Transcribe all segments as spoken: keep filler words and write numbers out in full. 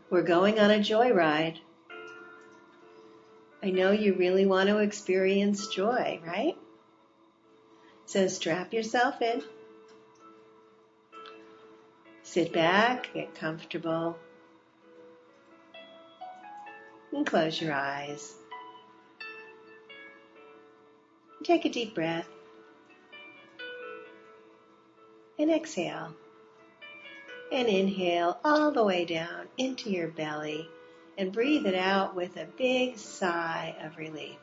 We're going on a joyride. I know you really want to experience joy, right? So strap yourself in. Sit back, get comfortable, and close your eyes. Take a deep breath and exhale. And inhale all the way down into your belly and breathe it out with a big sigh of relief.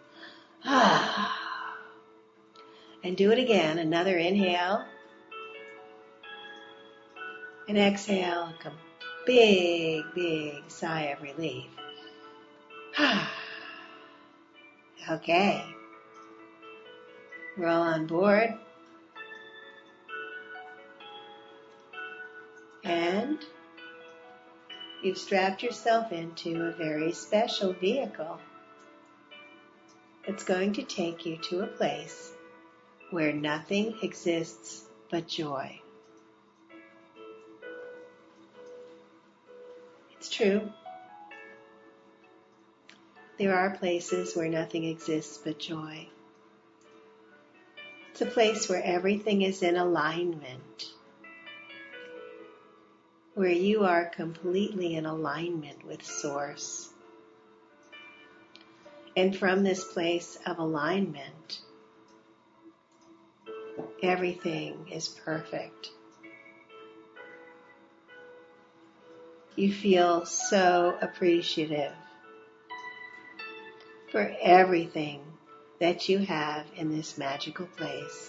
And do it again. Another inhale and exhale. A big, big sigh of relief. Okay. We're all on board. And you've strapped yourself into a very special vehicle that's going to take you to a place where nothing exists but joy. It's true. There are places where nothing exists but joy. It's a place where everything is in alignment, where you are completely in alignment with Source. And from this place of alignment, everything is perfect. You feel so appreciative for everything that you have in this magical place.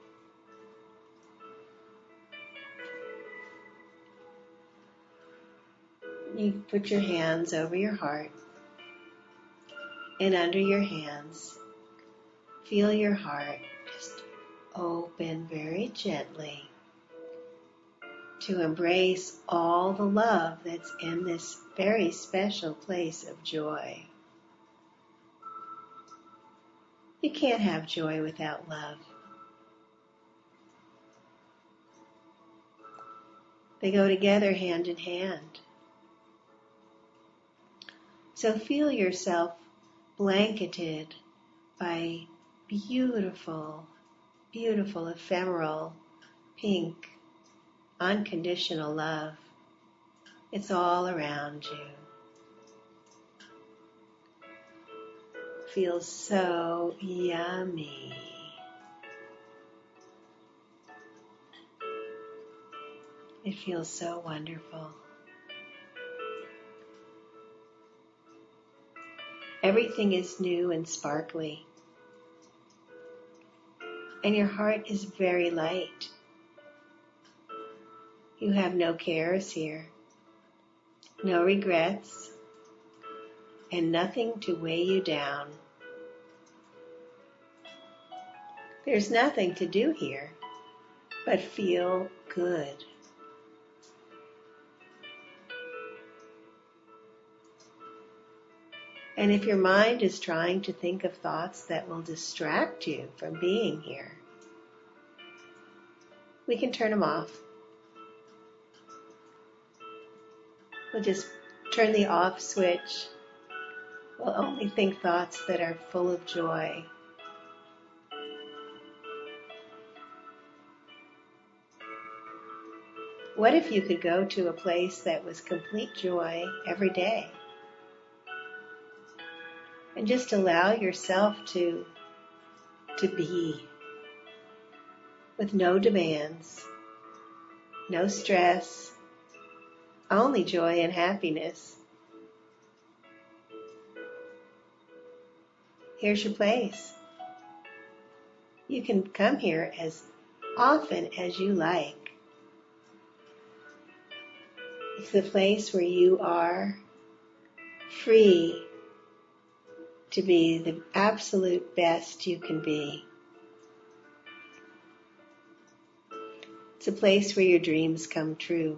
You put your hands over your heart, and under your hands, feel your heart just open very gently to embrace all the love that's in this very special place of joy. You can't have joy without love. They go together hand in hand. So feel yourself blanketed by beautiful, beautiful, ephemeral, pink, unconditional love. It's all around you. Feels so yummy. It feels so wonderful. Everything is new and sparkly. And your heart is very light. You have no cares here, no regrets, and nothing to weigh you down. There's nothing to do here but feel good. And if your mind is trying to think of thoughts that will distract you from being here, we can turn them off. We'll just turn the off switch. We'll only think thoughts that are full of joy. What if you could go to a place that was complete joy every day? And just allow yourself to, to be with no demands, no stress, only joy and happiness. Here's your place. You can come here as often as you like. It's the place where you are free to be the absolute best you can be. It's a place where your dreams come true.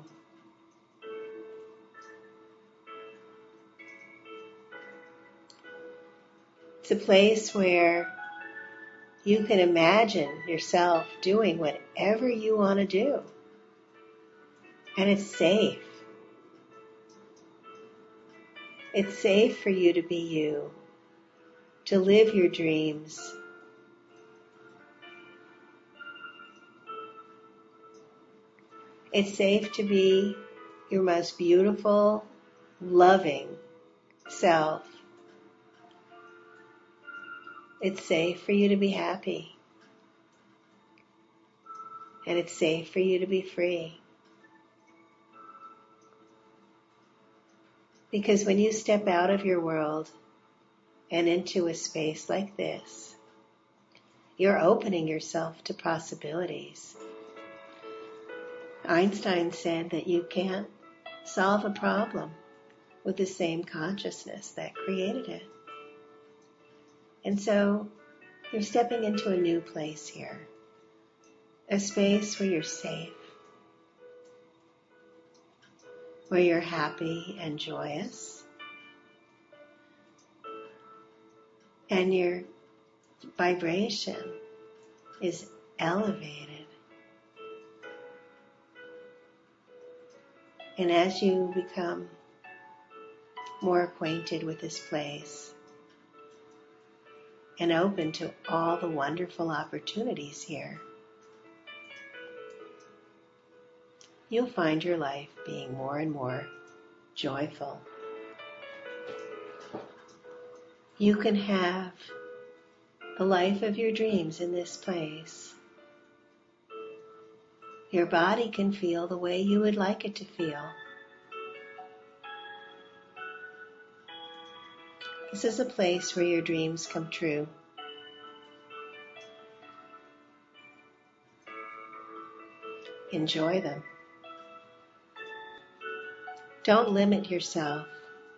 It's a place where you can imagine yourself doing whatever you want to do. And it's safe. It's safe for you to be you, to live your dreams. It's safe to be your most beautiful, loving self. It's safe for you to be happy. And it's safe for you to be free. Because when you step out of your world and into a space like this, you're opening yourself to possibilities. Einstein said that you can't solve a problem with the same consciousness that created it. And so you're stepping into a new place here, a space where you're safe, where you're happy and joyous, and your vibration is elevated. And as you become more acquainted with this place and open to all the wonderful opportunities here, you'll find your life being more and more joyful. You can have the life of your dreams in this place. Your body can feel the way you would like it to feel. This is a place where your dreams come true. Enjoy them. Don't limit yourself.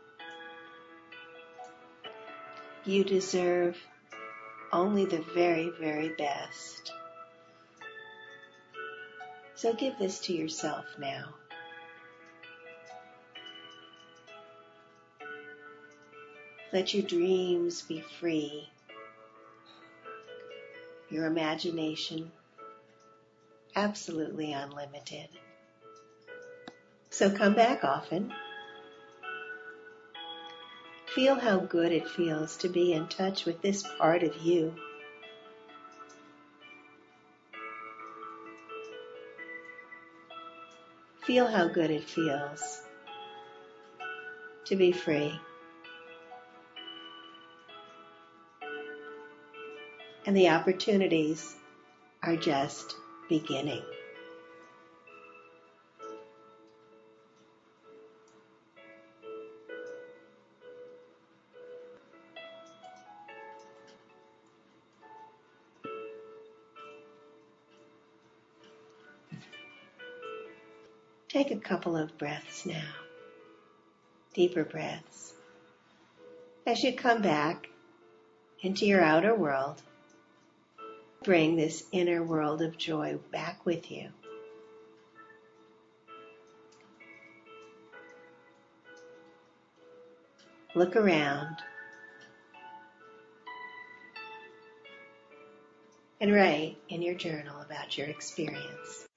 You deserve only the very, very best. So give this to yourself now. Let your dreams be free. Your imagination absolutely unlimited. So come back often. Feel how good it feels to be in touch with this part of you. Feel how good it feels to be free. And the opportunities are just beginning. Take a couple of breaths now, deeper breaths. As you come back into your outer world, bring this inner world of joy back with you. Look around and write in your journal about your experience.